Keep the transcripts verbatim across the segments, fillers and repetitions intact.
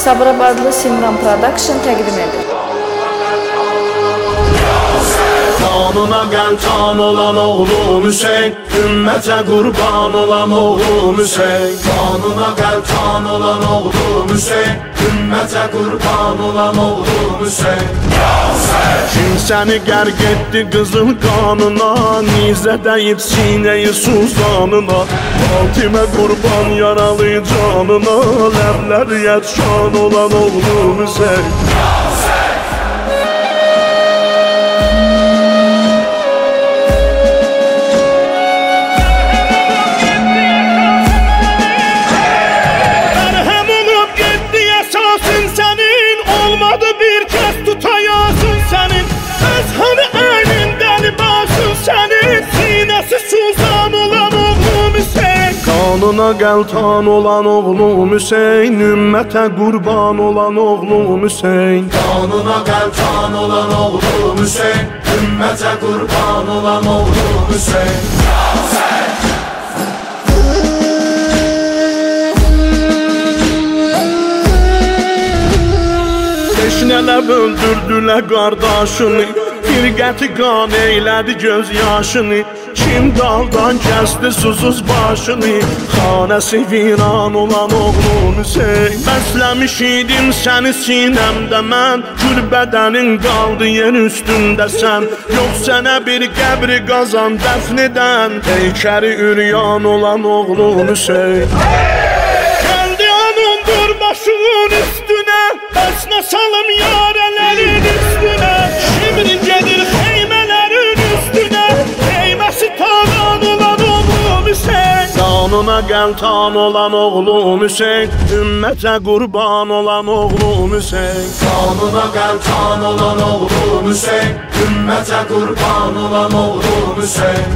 Sabirabadlı Simran Production təqdim edir. Kanuna gel can olan oğlum Hüseyin, ümmete kurban olan oğlum Hüseyin. Kanuna gel can olan oğlum Hüseyin, ümmete kurban olan oğlum Hüseyin. Kim seni gerg etti kızıl kanına, nize deyip sineyi suzanına. Fatime kurban yaralı canına, lerler yetşan olan oğlum Hüseyin. Kanuna gel tan olan oğlum Hüseyin, ümmete kurban olan oğlum Hüseyin. Kanuna gel tan olan oğlum Hüseyin, ümmete kurban olan oğlum Hüseyin. Teşneler öldürdüler kardeşini, firqəti qan eylədi göz yaşını. Kim daldan kəsdi susuz başını, xanəsi viran olan oğlum Hüseyin. Bəsləmiş idim səni sinəmdə mən, gül bədənin qaldı yer üstündə sən. Yox sənə bir qəbri qazan dəfn edən, heykəri üryan olan oğlum Hüseyin. Gəldi anındır başının üstünə, bəsnə salım yarələrin üstünə. Şimdi gedir xeymələrin üstünə, xeyməsi talan olan oğlum Hüseyin. Kanuna gel tan olan oğlum Hüseyin, ümmete kurban olan oğlum Hüseyin. Kanuna gel tan olan oğlum Hüseyin, ümmete kurban olan oğlum Hüseyin.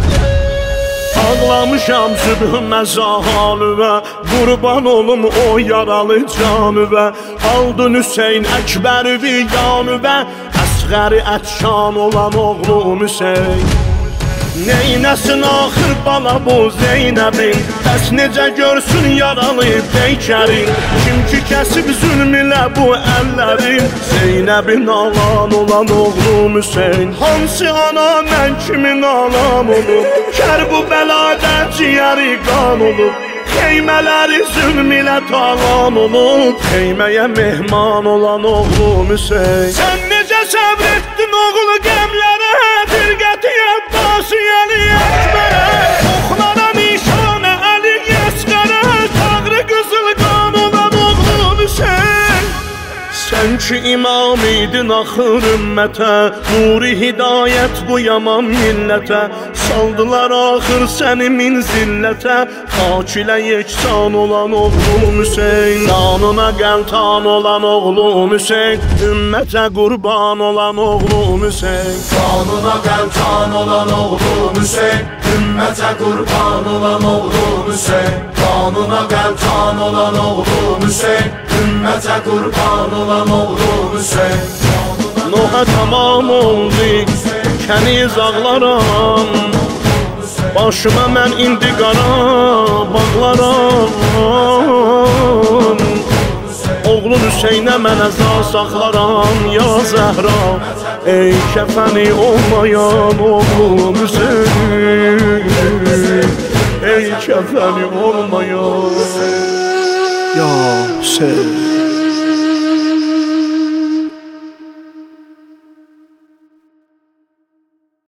Ağlamışam sübhümə zahalüvə, qurban olum o yaralı canüvə. Aldın Hüseyin Əkbəri viyanüvə, əsğəri ətşan olan oğlum Hüseyin. Neynəsin axır bala bu Zeynəbin, bəs necə görsün yaralı beykərin. Kim ki kəsib zülm ilə bu əllərin, Zeynəbin alan olan oğlum Hüseyin. Hansı ana mən kimin alam olub, Kərbəladə ciyəri qan olub. Xeymələri zülm ilə talan olub, xeyməyə mehman olan oğlum Hüseyin. Sən necə səbr etdin oğlu qəmlərə, dirqəti Əbbasi Əli Əkbərə. Oxlara nişanə Əli Əsqərə, tağrı qızıl qan olan oğlum Hüseyin. Sən ki imam idin axır ümmətə, nuri hidayət bu yaman millətə. Saldılar axır səni min zillətə, hak ilə yeksan olan oğlum Hüseyin. Kanuna gel tan olan oğlum Hüseyin, ümmete kurban olan oğlum Hüseyin. Kanuna gel tan olan oğlum Hüseyin, ümmete kurban olan oğlum Hüseyin. Kanuna gel tan olan oğlum Hüseyin, ümmete kurban olan oğlum Hüseyin. Noha tamam oldu, kəniz ağlaram, başıma mən indi qara bağlaram. Oğlun Hüseynə mən əza saxlaram ya Zəhra, ey kəfəni olmayan oğlum Hüseyin, ey kəfəni olmayan ya Hüseyin.